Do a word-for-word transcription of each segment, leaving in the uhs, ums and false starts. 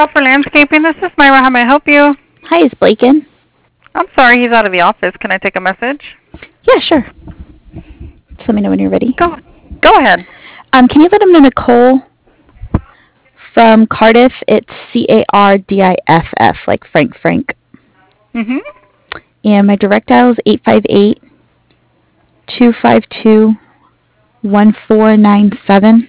Proper Landscaping, this is Myra. How may I help you? Hi, is Blake in? I'm sorry, he's out of the office. Can I take a message? Yeah, sure. Just let me know when you're ready. Go, go ahead. Um, can you let him know Nicole from Cardiff? It's C A R D I F F, like Frank Frank. Mm-hmm. And my direct dial is eight five eight, two five two, one four nine seven.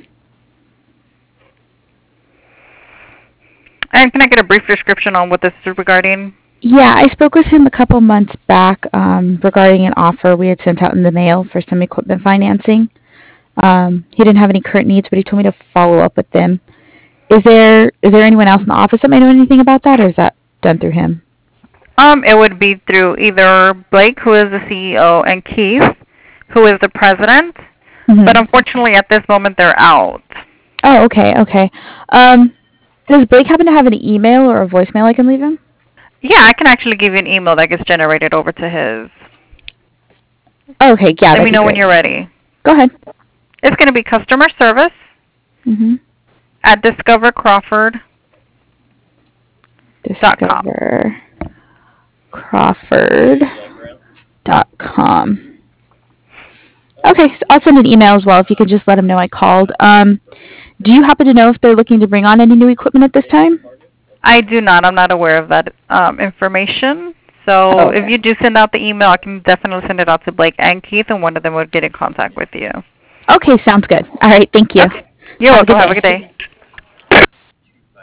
And can I get a brief description on what this is regarding? Yeah, I spoke with him a couple months back um, regarding an offer we had sent out in the mail for some equipment financing. Um, he didn't have any current needs, but he told me to follow up with them. Is there is there anyone else in the office that might know anything about that, or is that done through him? Um, it would be through either Blake, who is the C E O, and Keith, who is the president. Mm-hmm. But unfortunately, at this moment, they're out. Oh, okay, okay. Um, does Blake happen to have an email or a voicemail I can leave him? Yeah, I can actually give you an email that gets generated over to his. Oh, okay, yeah. Let me know great. when you're ready. Go ahead. It's going to be customer service Mm-hmm. at Discover Crawford. Discover Crawford dot com. Okay, so I'll send an email as well if you could just let him know I called. Um, do you happen to know if they're looking to bring on any new equipment at this time? I do not. I'm not aware of that um, information. So Oh, okay. if you do send out the email, I can definitely send it out to Blake and Keith, and one of them will get in contact with you. Okay, sounds good. All right, thank you. Okay. You're Have a welcome. good Have a day. good day.